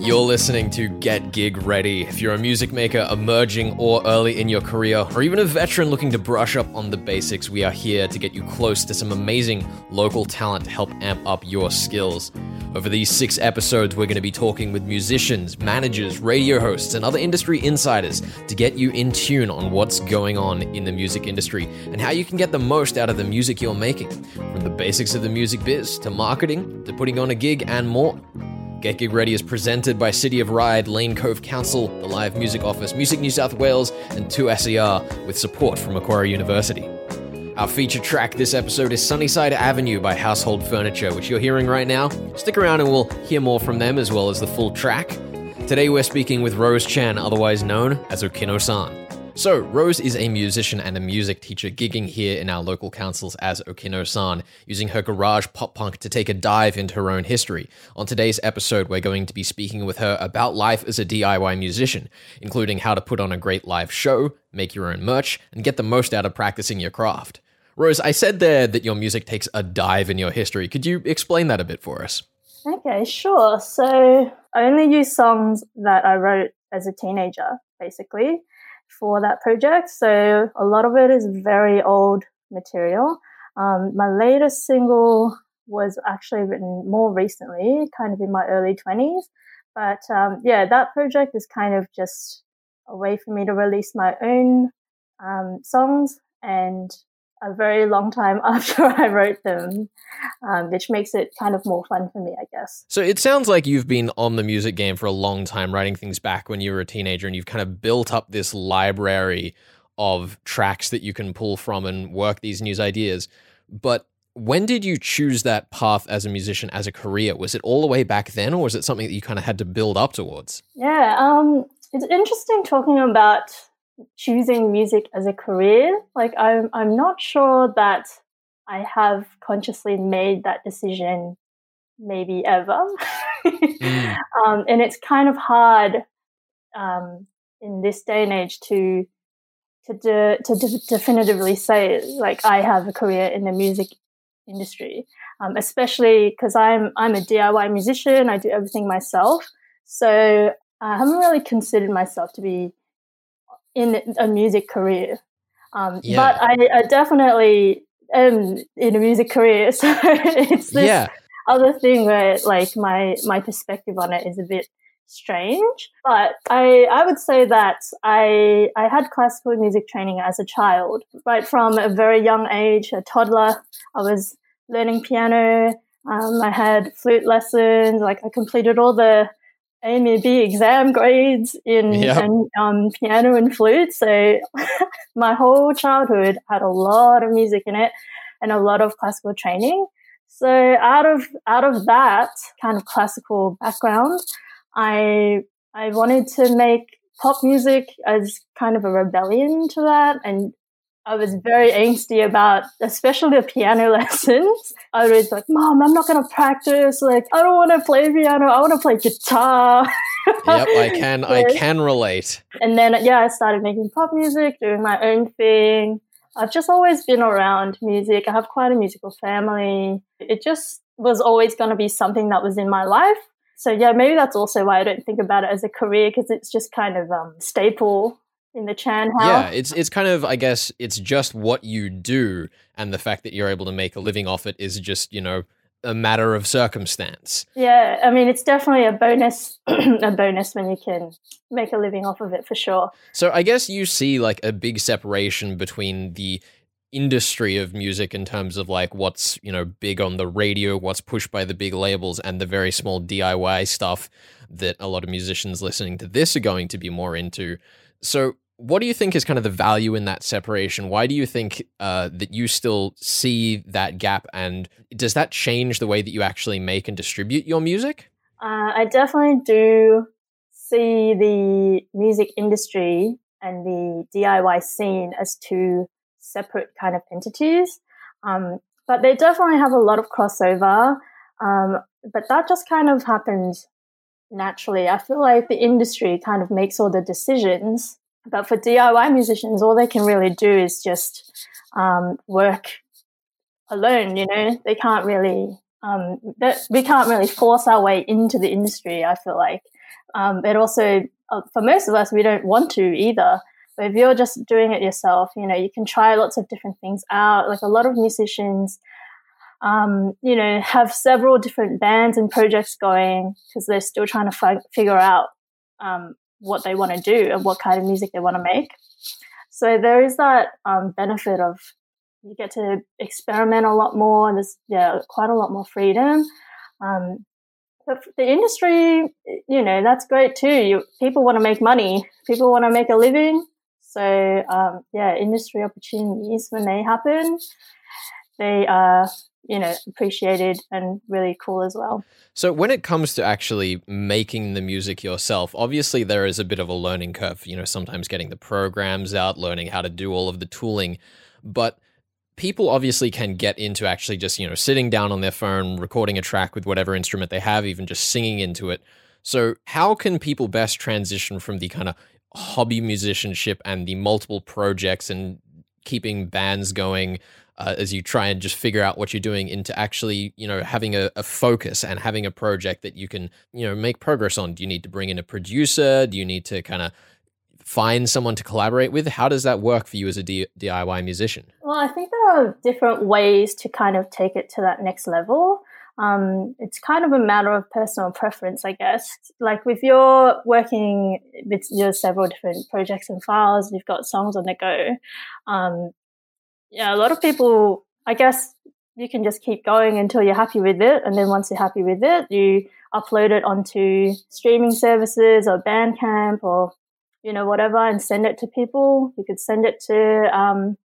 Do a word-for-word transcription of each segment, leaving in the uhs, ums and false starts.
You're listening to Get Gig Ready. If you're a music maker emerging or early in your career, or even a veteran looking to brush up on the basics, we are here to get you close to some amazing local talent to help amp up your skills. Over these six episodes, we're going to be talking with musicians, managers, radio hosts, and other industry insiders to get you in tune on what's going on in the music industry and how you can get the most out of the music you're making, from the basics of the music biz to marketing to putting on a gig and more. Get Gig Ready is presented by City of Ryde, Lane Cove Council, the Live Music Office, Music New South Wales, and two S E R, with support from Macquarie University. Our featured track this episode is Sunnyside Avenue by Household Furniture, which you're hearing right now. Stick around and we'll hear more from them as well as the full track. Today we're speaking with Rose Chan, otherwise known as Okino-san. So, Rose is a musician and a music teacher gigging here in our local councils as Okino-san, using her garage pop-punk to take a dive into her own history. On today's episode, we're going to be speaking with her about life as a D I Y musician, including how to put on a great live show, make your own merch, and get the most out of practicing your craft. Rose, I said there that your music takes a dive in your history. Could you explain that a bit for us? Okay, sure. So, I only use songs that I wrote as a teenager, basically, for that project. So a lot of it is very old material. Um, my latest single was actually written more recently, kind of in my early twenties. But um, yeah, that project is kind of just a way for me to release my own um, songs and a very long time after I wrote them, um, which makes it kind of more fun for me, I guess. So it sounds like you've been on the music game for a long time, writing things back when you were a teenager, and you've kind of built up this library of tracks that you can pull from and work these new ideas. But when did you choose that path as a musician, as a career? Was it all the way back then, or was it something that you kind of had to build up towards? Yeah, um, it's interesting talking about choosing music as a career. Like, I'm I'm not sure that I have consciously made that decision maybe ever. mm. um, and it's kind of hard um, in this day and age to to de- to de- definitively say, like, I have a career in the music industry, um, especially because I'm I'm a D I Y musician. I do everything myself, so I haven't really considered myself to be in a music career. Um, yeah. But I, I definitely am in a music career. So it's this yeah. other thing where, like, my, my perspective on it is a bit strange. But I, I would say that I, I had classical music training as a child. Right from a very young age, a toddler, I was learning piano. Um, I had flute lessons. Like, I completed all the A M B exam grades in, yep. in um, piano and flute. So my whole childhood had a lot of music in it and a lot of classical training. So out of out of that kind of classical background, I I wanted to make pop music as kind of a rebellion to that, and I was very angsty about, especially the piano lessons. I was like, Mom, I'm not going to practice. Like, I don't want to play piano. I want to play guitar. Yep, I can, I can relate. And then, yeah, I started making pop music, doing my own thing. I've just always been around music. I have quite a musical family. It just was always going to be something that was in my life. So, yeah, maybe that's also why I don't think about it as a career, because it's just kind of um staple in the Chan house. Yeah, it's it's kind of, I guess, it's just what you do, and the fact that you're able to make a living off it is just, you know, a matter of circumstance. Yeah, I mean, it's definitely a bonus, a bonus when you can make a living off of it, for sure. So I guess you see, like, a big separation between the industry of music in terms of, like, what's, you know, big on the radio, what's pushed by the big labels, and the very small D I Y stuff that a lot of musicians listening to this are going to be more into. So what do you think is kind of the value in that separation? Why do you think uh, that you still see that gap? And does that change the way that you actually make and distribute your music? Uh, I definitely do see the music industry and the D I Y scene as two separate kind of entities. Um, but they definitely have a lot of crossover. Um, but that just kind of happens naturally. I feel like the industry kind of makes all the decisions, but for D I Y musicians, all they can really do is just um, work alone. You know, they can't really, um, that we can't really force our way into the industry, I feel like. Um, but also, uh, for most of us, we don't want to either. But if you're just doing it yourself, you know, you can try lots of different things out. Like a lot of musicians, um, you know, have several different bands and projects going because they're still trying to fi- figure out um, what they want to do and what kind of music they want to make. So there is that um, benefit of you get to experiment a lot more, and there's yeah quite a lot more freedom. Um, but the industry, you know, that's great too. You, people want to make money. People want to make a living. So um, yeah, industry opportunities when they happen, they are you know appreciated and really cool as well. So when it comes to actually making the music yourself, obviously there is a bit of a learning curve, you know, sometimes getting the programs out, learning how to do all of the tooling, but people obviously can get into actually just, you know, sitting down on their phone, recording a track with whatever instrument they have, even just singing into it. So how can people best transition from the kind of hobby musicianship and the multiple projects and keeping bands going uh, as you try and just figure out what you're doing into actually, you know, having a, a focus and having a project that you can, you know, make progress on? Do you need to bring in a producer? Do you need to kind of find someone to collaborate with? How does that work for you as a D- DIY musician? Well, I think there are different ways to kind of take it to that next level. Um, it's kind of a matter of personal preference, I guess. Like if you're working with your several different projects and files, you've got songs on the go. Um, yeah, a lot of people, I guess you can just keep going until you're happy with it. And then once you're happy with it, you upload it onto streaming services or Bandcamp or, you know, whatever, and send it to people. You could send it to um,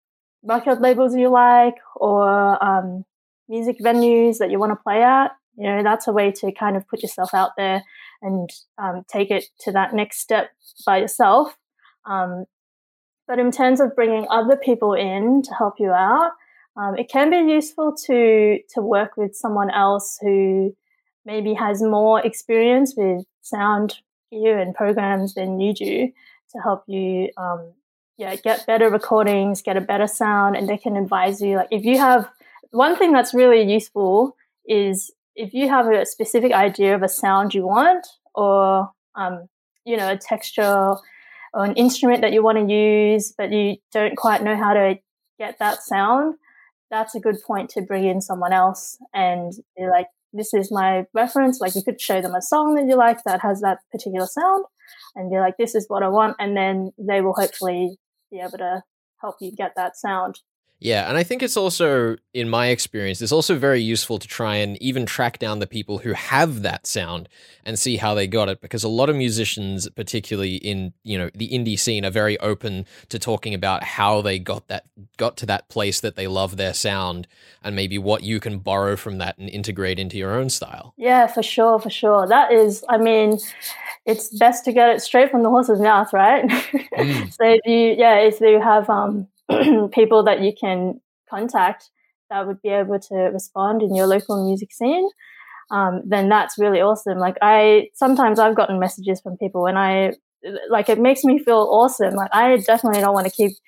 record labels you like or um, music venues that you want to play at. You know, that's a way to kind of put yourself out there and um, take it to that next step by yourself. Um, But in terms of bringing other people in to help you out, um, it can be useful to to work with someone else who maybe has more experience with sound gear and programs than you do to help you, um, yeah, get better recordings, get a better sound, and they can advise you. Like if you have one thing that's really useful is if you have a specific idea of a sound you want, or um, you know, a texture or an instrument that you want to use, but you don't quite know how to get that sound, that's a good point to bring in someone else and be like, this is my reference. Like you could show them a song that you like that has that particular sound and be like, this is what I want. And then they will hopefully be able to help you get that sound. Yeah, and I think it's also, in my experience, it's also very useful to try and even track down the people who have that sound and see how they got it, because a lot of musicians, particularly in, you know, the indie scene, are very open to talking about how they got that got to that place that they love their sound and maybe what you can borrow from that and integrate into your own style. Yeah, for sure, for sure. That is, I mean, it's best to get it straight from the horse's mouth, right? Mm. So if you, yeah, if you have um people that you can contact that would be able to respond in your local music scene, um, then that's really awesome. Like I, sometimes I've gotten messages from people and I, like it makes me feel awesome. Like I definitely don't want to keep,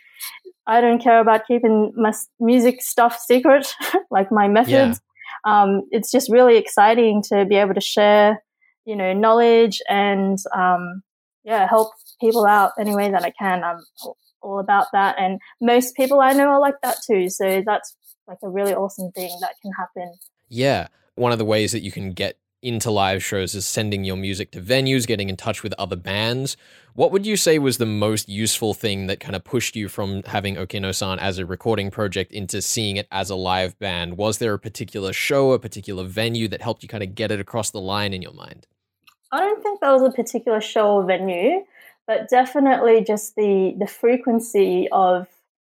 I don't care about keeping my music stuff secret, like my methods. Yeah. Um, it's just really exciting to be able to share, you know, knowledge and, um, yeah, help people out any way that I can. I'm all about that. And most people I know are like that too. So that's like a really awesome thing that can happen. Yeah. One of the ways that you can get into live shows is sending your music to venues, getting in touch with other bands. What would you say was the most useful thing that kind of pushed you from having Okino-san as a recording project into seeing it as a live band? Was there a particular show, a particular venue that helped you kind of get it across the line in your mind? I don't think there was a particular show or venue, but definitely just the the frequency of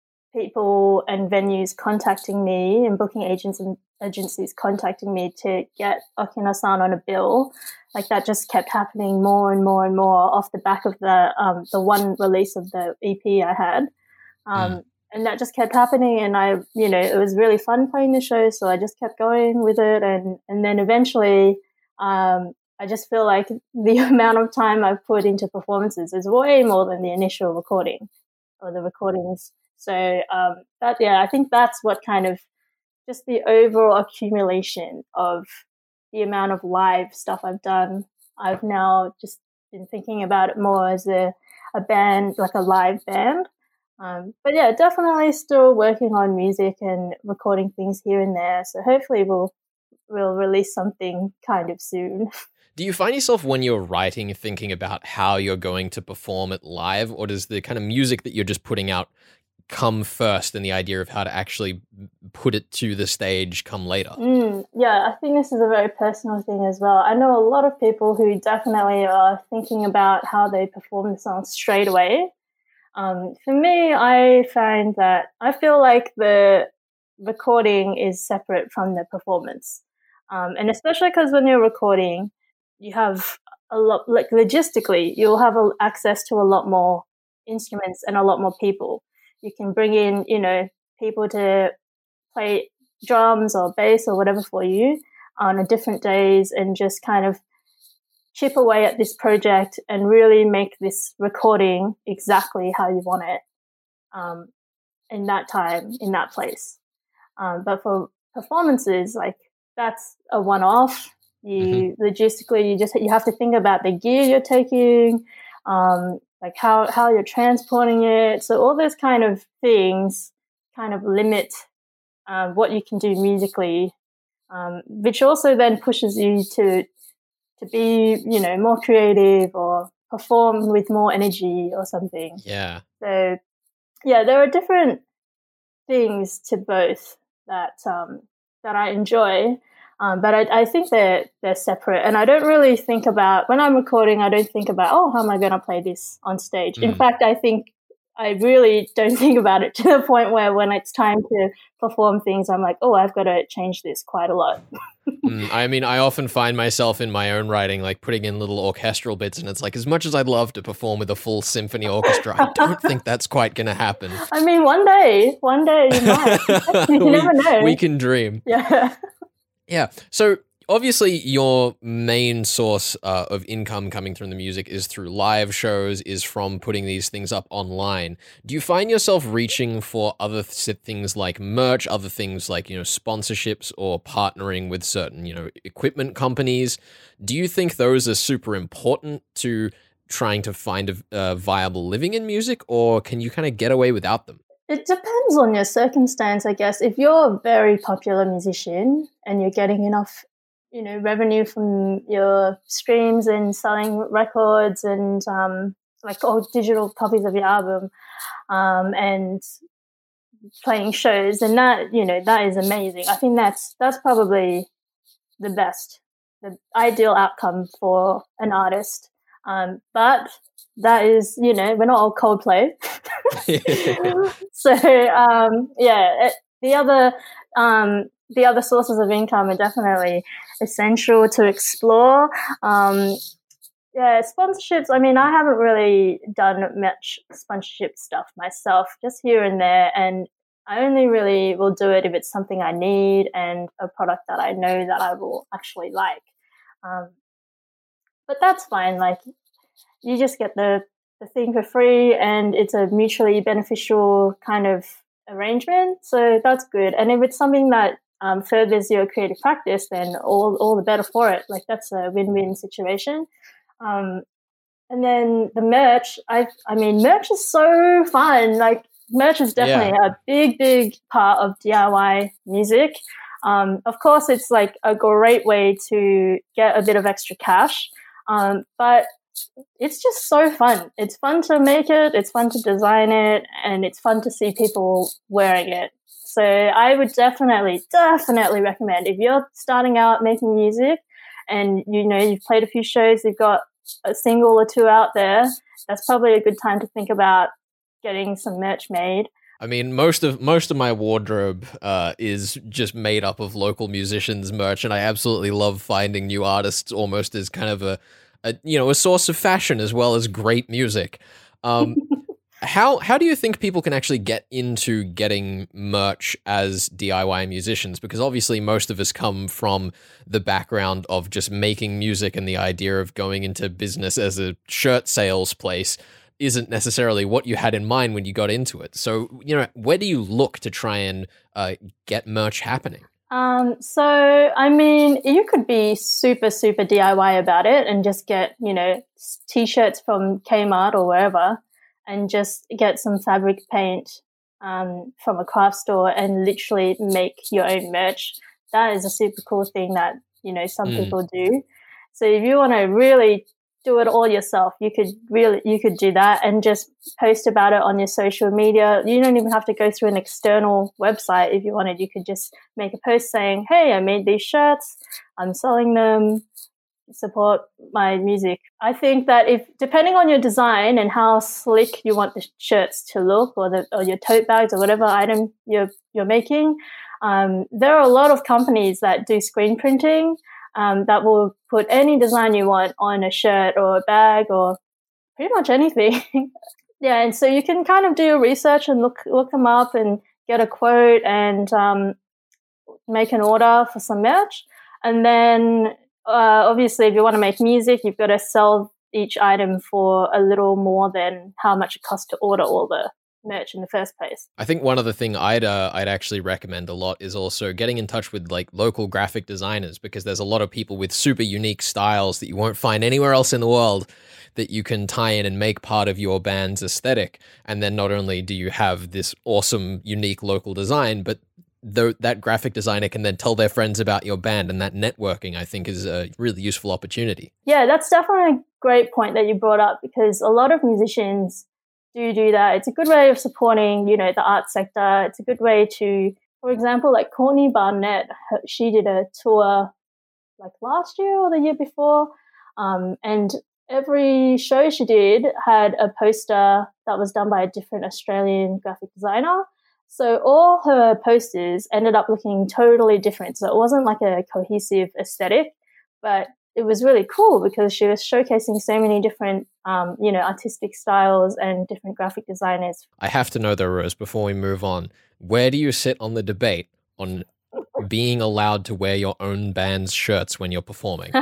people and venues contacting me and booking agents and agencies contacting me to get Okino-san on a bill. Like that just kept happening more and more and more off the back of the um, the one release of the E P I had. Um, mm. And that just kept happening. And I, you know, it was really fun playing the show. So I just kept going with it. And, and then eventually, um, I just feel like the amount of time I've put into performances is way more than the initial recording or the recordings. So um, that, yeah, I think that's what kind of just the overall accumulation of the amount of live stuff I've done I've now just been thinking about it more as a, a band, like a live band. Um, but yeah, definitely still working on music and recording things here and there. So hopefully we'll we'll release something kind of soon. Do you find yourself when you're writing thinking about how you're going to perform it live, or does the kind of music that you're just putting out come first and the idea of how to actually put it to the stage come later? Mm, yeah, I think this is a very personal thing as well. I know a lot of people who definitely are thinking about how they perform the song straight away. Um, for me, I find that I feel like the recording is separate from the performance. Um, and especially because when you're recording, you have a lot, like logistically, you'll have a, access to a lot more instruments and a lot more people. You can bring in, you know, people to play drums or bass or whatever for you on a different days and just kind of chip away at this project and really make this recording exactly how you want it um, in that time, in that place. Um, but for performances, like that's a one-off. You mm-hmm. logistically, you just you have to think about the gear you're taking, um, like how how you're transporting it. So all those kind of things kind of limit um, what you can do musically, um, which also then pushes you to to be, you know, more creative or perform with more energy or something. Yeah. So, yeah, there are different things to both that um, that I enjoy, um, but I, I think they're they're separate. And I don't really think about when I'm recording. I don't think about oh, how am I going to play this on stage? Mm. In fact, I think I really don't think about it to the point where when it's time to perform things, I'm like, oh, I've got to change this quite a lot. mm, I mean, I often find myself in my own writing, like putting in little orchestral bits, and it's like, as much as I'd love to perform with a full symphony orchestra, I don't think that's quite going to happen. I mean, one day, one day you might. You we, never know. We can dream. Yeah. Yeah. So obviously your main source uh, of income coming from the music is through live shows, is from putting these things up online. Do you find yourself reaching for other th- things like merch, other things like, you know, sponsorships or partnering with certain, you know, equipment companies? Do you think those are super important to trying to find a, a viable living in music, or can you kind of get away without them? It depends on your circumstance, I guess. If you're a very popular musician and you're getting enough, you know, revenue from your streams and selling records and um, like all digital copies of your album um, and playing shows, and that, you know, that is amazing. I think that's that's probably the best, the ideal outcome for an artist. Um, but that is, you know, we're not all Coldplay. So um, yeah, it, the other um, the other sources of income are definitely essential to explore. Um, yeah, sponsorships. I mean, I haven't really done much sponsorship stuff myself, just here and there, and I only really will do it if it's something I need and a product that I know that I will actually like. Um, but that's fine. Like, you just get the the thing for free, and it's a mutually beneficial kind of arrangement. So that's good. And if it's something that um, furthers your creative practice, then all all the better for it. Like, that's a win-win situation. Um, and then the merch, I I mean, merch is so fun. Like, merch is definitely yeah. a big, big part of D I Y music. Um, of course, it's like a great way to get a bit of extra cash. Um, but it's just so fun. It's fun to make it, it's fun to design it, and it's fun to see people wearing it. So I would definitely, definitely recommend, if you're starting out making music and, you know, you've played a few shows, you've got a single or two out there, that's probably a good time to think about getting some merch made. I mean, most of most of my wardrobe uh, is just made up of local musicians' merch, and I absolutely love finding new artists almost as kind of a, a you know, a source of fashion as well as great music. Um, how how do you think people can actually get into getting merch as D I Y musicians? Because obviously most of us come from the background of just making music, and the idea of going into business as a shirt sales place isn't necessarily what you had in mind when you got into it. So, you know, where do you look to try and uh, get merch happening? Um, so, I mean, you could be super, super D I Y about it and just get, you know, t-shirts from Kmart or wherever and just get some fabric paint um, from a craft store and literally make your own merch. That is a super cool thing that, you know, some Mm. people do. So if you want to really do it all yourself, you could really, you could do that and just post about it on your social media. You don't even have to go through an external website. If you wanted, you could just make a post saying, hey, I made these shirts, I'm selling them, support my music. I think that if, depending on your design and how slick you want the shirts to look, or the, or your tote bags or whatever item you're, you're making, um, there are a lot of companies that do screen printing, Um, that will put any design you want on a shirt or a bag or pretty much anything. Yeah, and so you can kind of do your research and look look them up and get a quote and um, make an order for some merch. And then uh, obviously if you want to make music, you've got to sell each item for a little more than how much it costs to order all the merch in the first place. I think one other thing I'd uh, I'd actually recommend a lot is also getting in touch with like local graphic designers, because there's a lot of people with super unique styles that you won't find anywhere else in the world that you can tie in and make part of your band's aesthetic. And then not only do you have this awesome, unique local design, but th- that graphic designer can then tell their friends about your band, and that networking, I think, is a really useful opportunity. Yeah, that's definitely a great point that you brought up, because a lot of musicians do do that. It's a good way of supporting, you know, the art sector. It's a good way to, for example, like Courtney Barnett, she did a tour like last year or the year before, um, and every show she did had a poster that was done by a different Australian graphic designer. So all her posters ended up looking totally different. So it wasn't like a cohesive aesthetic, but it was really cool because she was showcasing so many different, um, you know, artistic styles and different graphic designers. I have to know though, Rose, before we move on, where do you sit on the debate on being allowed to wear your own band's shirts when you're performing?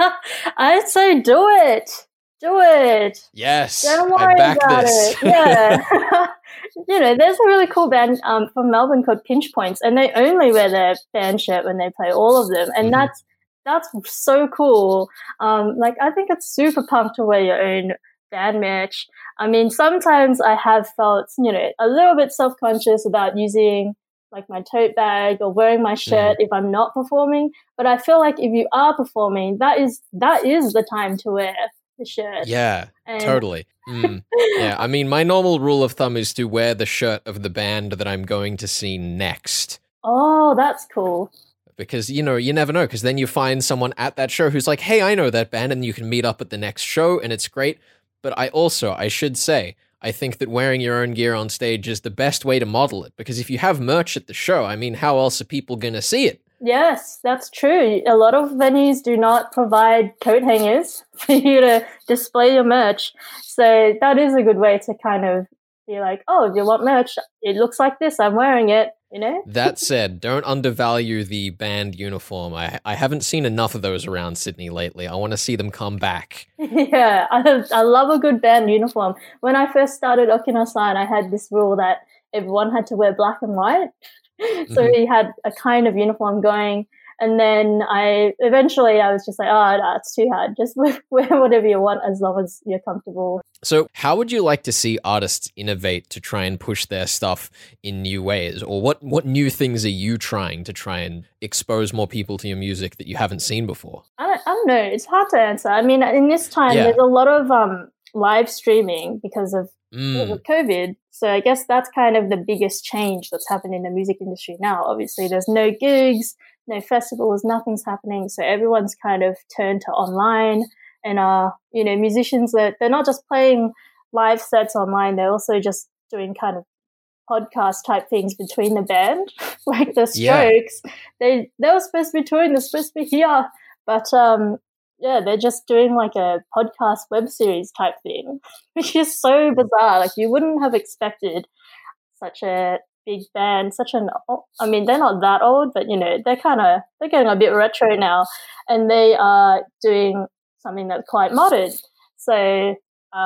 I'd say do it. Do it. Yes, Don't worry I back about this. it. Yeah. You know, there's a really cool band um, from Melbourne called Pinch Points, and they only wear their band shirt when they play, all of them. And mm-hmm. that's that's so cool. Um, like, I think it's super punk to wear your own band merch. I mean, sometimes I have felt, you know, a little bit self-conscious about using like my tote bag or wearing my shirt mm. if I'm not performing. But I feel like if you are performing, that is that is the time to wear the shirt. Yeah, and totally. Mm. Yeah, I mean, my normal rule of thumb is to wear the shirt of the band that I'm going to see next. Oh, that's cool. Because, you know, you never know, because then you find someone at that show who's like, hey, I know that band, and you can meet up at the next show, and it's great. But I also, I should say, I think that wearing your own gear on stage is the best way to model it, because if you have merch at the show, I mean, how else are people going to see it? Yes, that's true. A lot of venues do not provide coat hangers for you to display your merch. So that is a good way to kind of be like, oh, if you want merch, it looks like this, I'm wearing it, you know? That said, don't undervalue the band uniform. I I haven't seen enough of those around Sydney lately. I want to see them come back. Yeah, I, I love a good band uniform. When I first started Okino-san, I had this rule that everyone had to wear black and white. So mm-hmm. we had a kind of uniform going, and then I eventually I was just like, oh, no, it's too hard. Just wear whatever you want as long as you're comfortable. So how would you like to see artists innovate to try and push their stuff in new ways? Or what, what new things are you trying to try and expose more people to your music that you haven't seen before? I don't, I don't know. It's hard to answer. I mean, in this time, yeah. there's a lot of um, live streaming because of Mm. because of COVID. So I guess that's kind of the biggest change that's happened in the music industry now. Obviously, there's no gigs, no festivals, nothing's happening. So everyone's kind of turned to online, and uh, you know, musicians that they're not just playing live sets online; they're also just doing kind of podcast type things between the band, like the Strokes. Yeah. They they were supposed to be touring, they're supposed to be here, but um. Yeah, they're just doing like a podcast web series type thing, which is so bizarre. Like, you wouldn't have expected such a big band, such an, I mean, they're not that old, but, you know, they're kind of, they're getting a bit retro now, and they are doing something that's quite modern. So, um,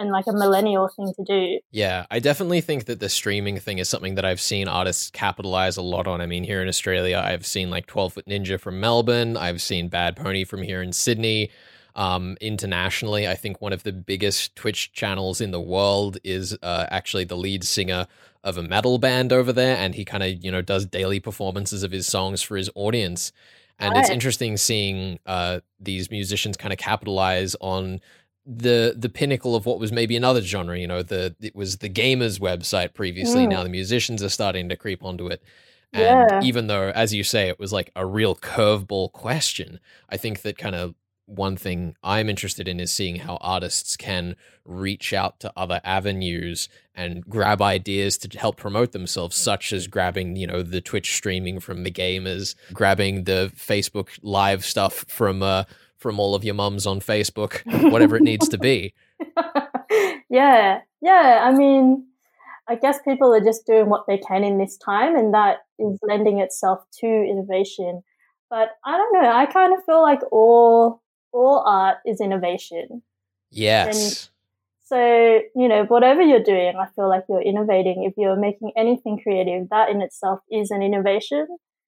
and like a millennial thing to do. Yeah, I definitely think that the streaming thing is something that I've seen artists capitalize a lot on. I mean, here in Australia, I've seen like twelve Foot Ninja from Melbourne. I've seen Bad Pony from here in Sydney. Um, internationally, I think one of the biggest Twitch channels in the world is uh, actually the lead singer of a metal band over there, and he kind of, you know, does daily performances of his songs for his audience. And Right. it's interesting seeing uh, these musicians kind of capitalize on the the pinnacle of what was maybe another genre. You know, the it was the gamers website previously. Mm. Now the musicians are starting to creep onto it. And Yeah. even though, as you say, it was like a real curveball question, I think that kind of one thing I'm interested in is seeing how artists can reach out to other avenues and grab ideas to help promote themselves, such as grabbing, you know, the Twitch streaming from the gamers, grabbing the Facebook live stuff from uh, from all of your mums on Facebook, whatever it needs to be. yeah. Yeah. I mean, I guess people are just doing what they can in this time, and that is lending itself to innovation. But I don't know. I kind of feel like all all art is innovation. Yes. So, you know, whatever you're doing, I feel like you're innovating. If you're making anything creative, that in itself is an innovation.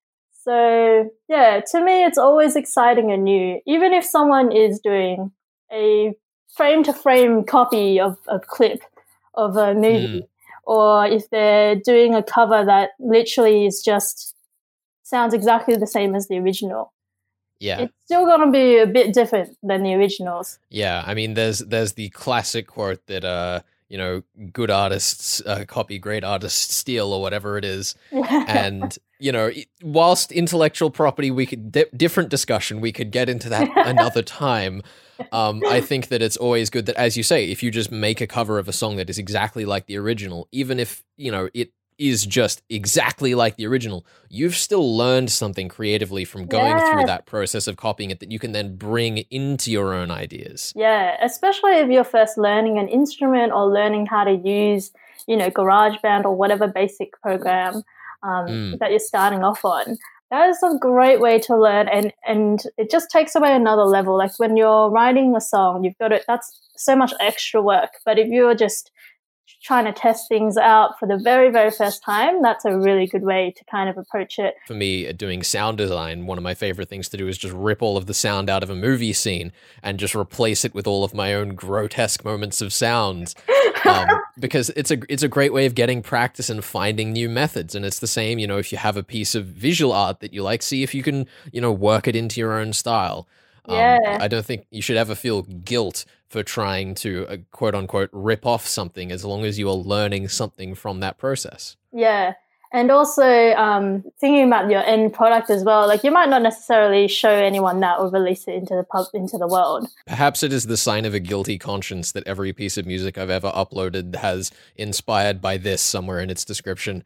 So, yeah, to me, it's always exciting and new. Even if someone is doing a frame-to-frame copy of a clip of a movie, Mm. or if they're doing a cover that literally is just sounds exactly the same as the original. Yeah. It's still going to be a bit different than the originals. Yeah, I mean, there's there's the classic quote that uh, you know, good artists uh, copy, great artists steal, or whatever it is. And you know, whilst intellectual property, we could di- different discussion. We could get into that another time. Um, I think that it's always good that, as you say, if you just make a cover of a song that is exactly like the original, even if you know it is just exactly like the original, you've still learned something creatively from going Yeah. through that process of copying it that you can then bring into your own ideas. Yeah, especially if you're first learning an instrument or learning how to use, you know, GarageBand or whatever basic program um, Mm. that you're starting off on. That is a great way to learn, and, and it just takes away another level. Like when you're writing a song, you've got it, that's so much extra work. But if you're just trying to test things out for the very, very first time, that's a really good way to kind of approach it. For me, doing sound design, one of my favorite things to do is just rip all of the sound out of a movie scene and just replace it with all of my own grotesque moments of sound. Um, because it's a it's a great way of getting practice and finding new methods. And it's the same, you know, if you have a piece of visual art that you like, see if you can, you know, work it into your own style. Um, Yeah. I don't think you should ever feel guilt for trying to uh, quote unquote rip off something, as long as you are learning something from that process. Yeah. And also um, thinking about your end product as well. Like you might not necessarily show anyone that or release it into the pub into the world. Perhaps it is the sign of a guilty conscience that every piece of music I've ever uploaded has inspired by this somewhere in its description.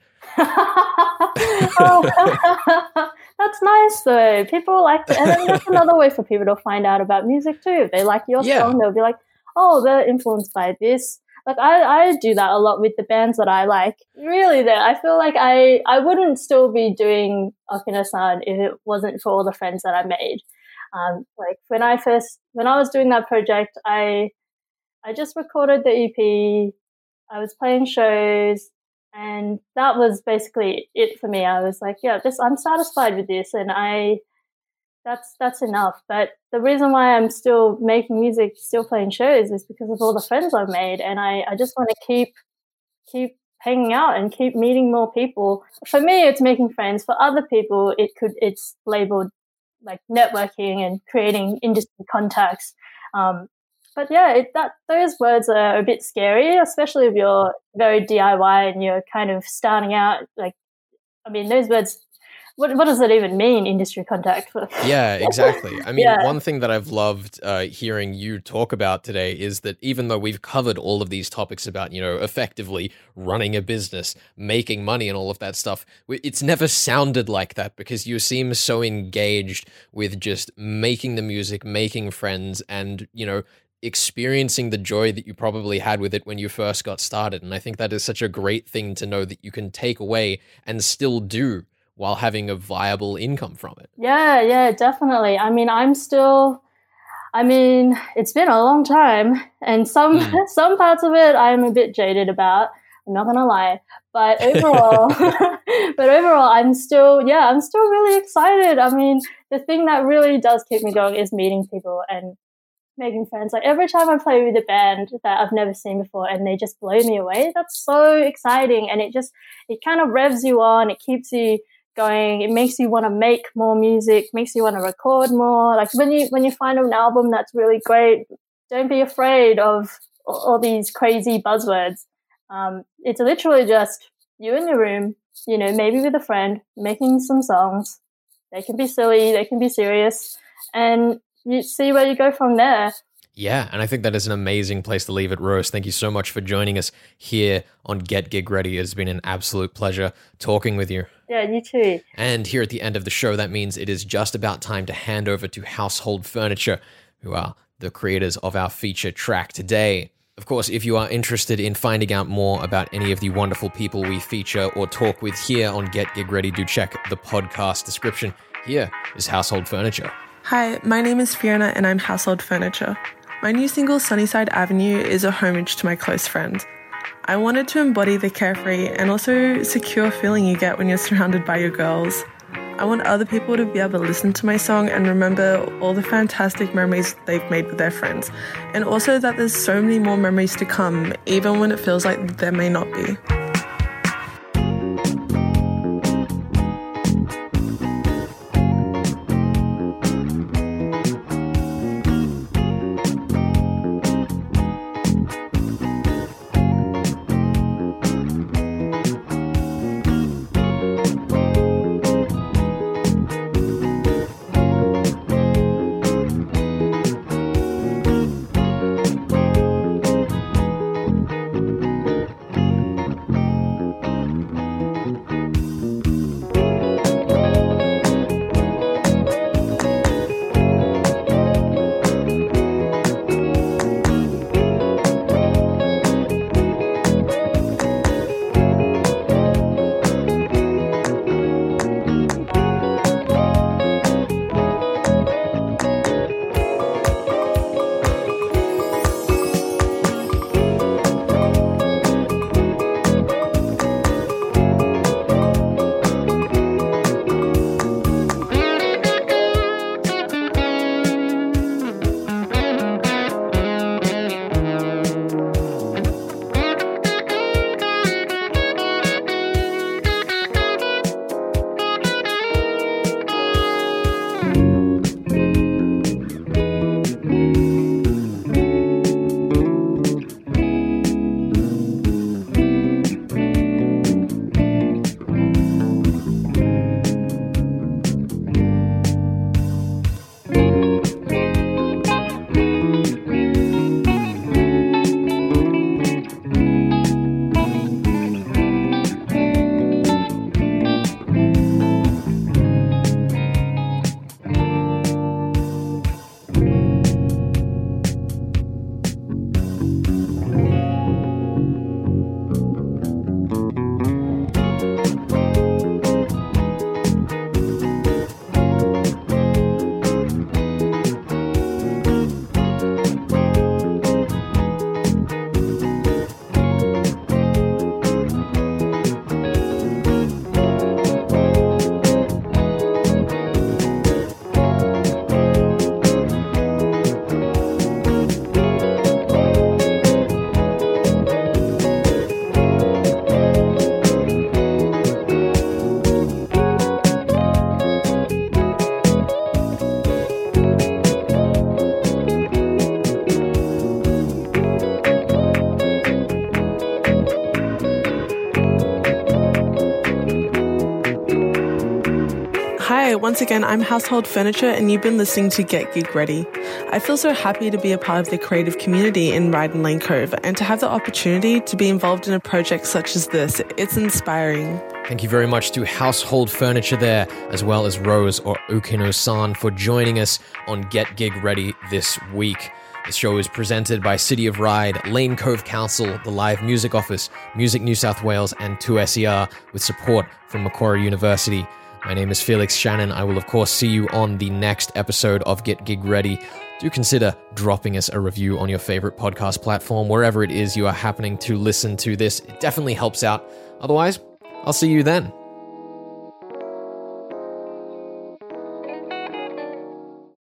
Oh, that's nice though. People like to, and then that's another way for people to find out about music too. If they like your Yeah. song, they'll be like, oh, they're influenced by this. Like I, I do that a lot with the bands that I like. Really, though, I feel like I, I wouldn't still be doing Okina-san if it wasn't for all the friends that I made. Um, like when I first, when I was doing that project, I, I just recorded the E P. I was playing shows, and that was basically it for me. I was like, yeah, this, I'm satisfied with this, and I, that's that's enough. But the reason why I'm still making music, still playing shows, is because of all the friends I've made, and I, I just want to keep keep hanging out and keep meeting more people. For me, it's making friends. For other people, it could it's labeled like networking and creating industry contacts. Um, but yeah, it, that those words are a bit scary, especially if you're very D I Y and you're kind of starting out. Like, I mean, those words. What what does it even mean, industry contact? Yeah, exactly. I mean, Yeah. one thing that I've loved uh, hearing you talk about today is that even though we've covered all of these topics about, you know, effectively running a business, making money and all of that stuff, w- it's never sounded like that, because you seem so engaged with just making the music, making friends, and, you know, experiencing the joy that you probably had with it when you first got started. And I think that is such a great thing to know that you can take away and still do while having a viable income from it. Yeah, yeah, definitely. I mean, I'm still, I mean, it's been a long time, and some mm. some parts of it I'm a bit jaded about. I'm not gonna lie, but overall, but overall, I'm still, yeah, I'm still really excited. I mean, the thing that really does keep me going is meeting people and making friends. Like every time I play with a band that I've never seen before and they just blow me away, that's so exciting. And it just, it kind of revs you on. It keeps you going. It makes you want to make more music, makes you want to record more. Like when you, when you find an album that's really great, don't be afraid of all, all these crazy buzzwords. Um, it's literally just you in your room, you know, maybe with a friend, making some songs. They can be silly, they can be serious, and you see where you go from there. Yeah, and I think that is an amazing place to leave it, Rose. Thank you so much for joining us here on Get Gig Ready. It's been an absolute pleasure talking with you. Yeah, you too. And here at the end of the show, that means it is just about time to hand over to Household Furniture, who are the creators of our feature track today. Of course, if you are interested in finding out more about any of the wonderful people we feature or talk with here on Get Gig Ready, do check the podcast description. Here is Household Furniture. Hi, my name is Fiona and I'm Household Furniture. My new single, Sunnyside Avenue, is a homage to my close friend. I wanted to embody the carefree and also secure feeling you get when you're surrounded by your girls. I want other people to be able to listen to my song and remember all the fantastic memories they've made with their friends. And also that there's so many more memories to come, even when it feels like there may not be. Hi, once again, I'm Household Furniture and you've been listening to Get Gig Ready. I feel so happy to be a part of the creative community in Ryde and Lane Cove and to have the opportunity to be involved in a project such as this. It's inspiring. Thank you very much to Household Furniture there, as well as Rose or Okino-san for joining us on Get Gig Ready this week. The show is presented by City of Ryde, Lane Cove Council, the Live Music Office, Music New South Wales, and two S E R with support from Macquarie University. My name is Felix Shannon. I will, of course, see you on the next episode of Get Gig Ready. Do consider dropping us a review on your favorite podcast platform, wherever it is you are happening to listen to this. It definitely helps out. Otherwise, I'll see you then.